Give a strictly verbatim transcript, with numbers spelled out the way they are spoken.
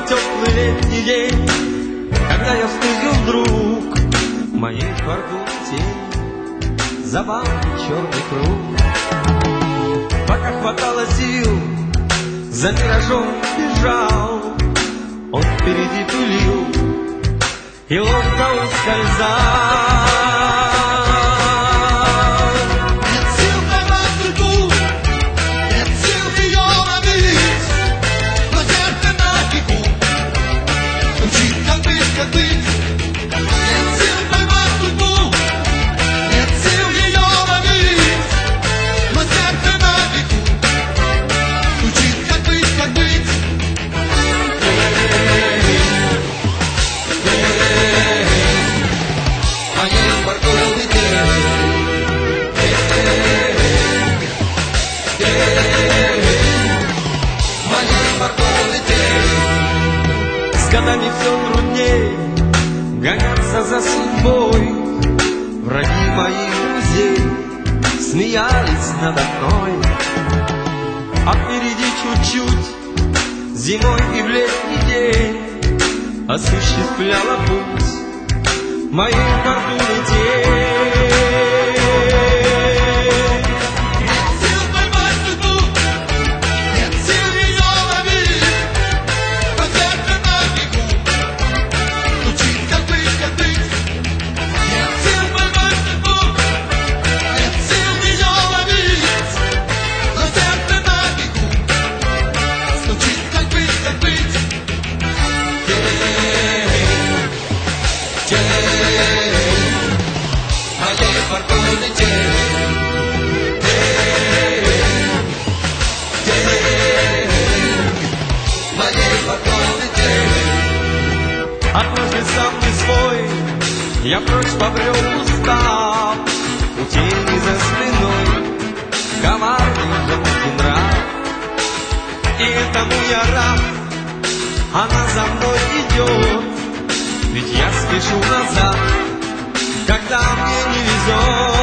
теплый летний день, когда я встретил вдруг в моей фортуне тень забавный черный круг. Пока хватало сил, за миражом бежал, он впереди пылил и ловко ускользал. Нет сил поймать судьбу, нет сил ее ловить, но сердце на бегу стучит, как быть, как быть. Нет сил поймать судьбу, нет сил ее ловить, но сердце на бегу стучит, как быть, как быть. С годами все трудней гоняться за судьбой. Враги моих друзей смеялись надо мной, а впереди чуть-чуть зимой и в летний день осуществляла путь моей фортуны тень. Однажды сам не свой, я прочь побрел устав, у тени за спиной коварный желтый нрав. И этому я рад, она за мной идет, ведь я спешу назад, когда мне не везет.